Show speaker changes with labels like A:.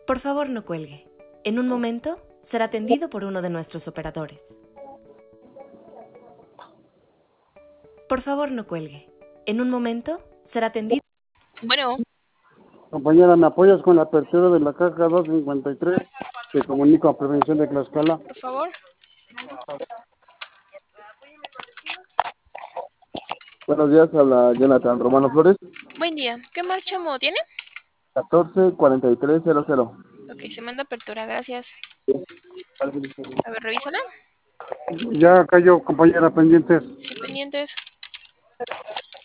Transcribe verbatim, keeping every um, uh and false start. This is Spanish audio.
A: Por favor, no cuelgue. En un momento será atendido por uno de nuestros operadores. Por favor, no cuelgue. En un momento será atendido.
B: Bueno,
C: Compañera, ¿me apoyas con la apertura de la caja doscientos cincuenta y tres? Te comunico a Prevención de Tlaxcala.
B: por favor.
C: Buenos días, habla Jonathan Romano Flores.
B: Buen día. ¿Qué marchamo tiene?
C: catorce cuarenta y tres cero cero.
B: Ok, se manda apertura, gracias. A ver, revísala.
C: Ya cayó, compañera, pendientes.
B: Sí, pendientes.